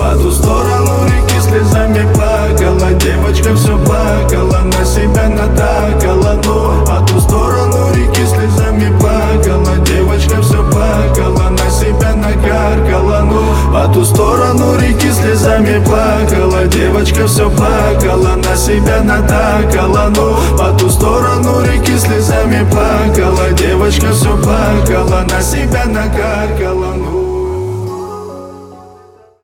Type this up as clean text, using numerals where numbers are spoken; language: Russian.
По ту сторону реки слезами плакала девочка, все плакала, на себя натакала. Ну, по ту сторону реки слезами плакала девочка, все плакала, на себя накаркала. Ну, по ту сторону реки слезами плакала девочка, все плакала, на себя натакала. Ну, по ту сторону реки слезами плакала девочка, все плакала, на себя накаркала.